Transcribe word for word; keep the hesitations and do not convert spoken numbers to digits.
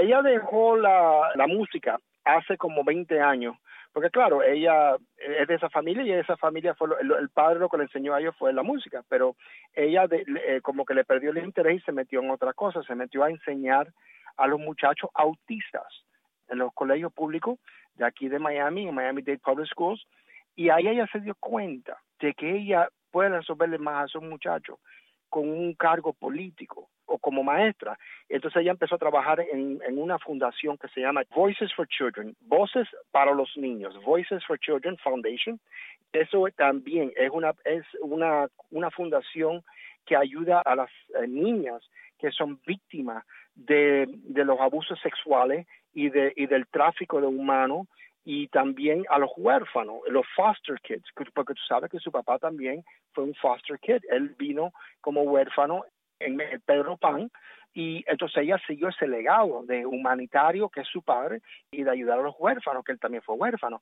ella dejó la, la música hace como veinte años, porque claro, ella es de esa familia y esa familia fue, lo, el, el padre lo que le enseñó a ellos fue la música, pero ella de, eh, como que le perdió el interés y se metió en otra cosa, se metió a enseñar a los muchachos autistas en los colegios públicos de aquí de Miami, en Miami-Dade Public Schools, y ahí ella se dio cuenta de que ella puede resolverle más a esos muchachos con un cargo político o como maestra. Entonces ella empezó a trabajar en, en una fundación que se llama Voices for Children, Voces para los Niños, Voices for Children Foundation. Eso también es una, es una, una fundación que ayuda a las eh, niñas que son víctimas de, de los abusos sexuales y, de, y del tráfico de humanos, y también a los huérfanos, los foster kids, porque tú sabes que su papá también fue un foster kid. Él vino como huérfano en el Pedro Pan, y entonces ella siguió ese legado de humanitario que es su padre y de ayudar a los huérfanos, que él también fue huérfano.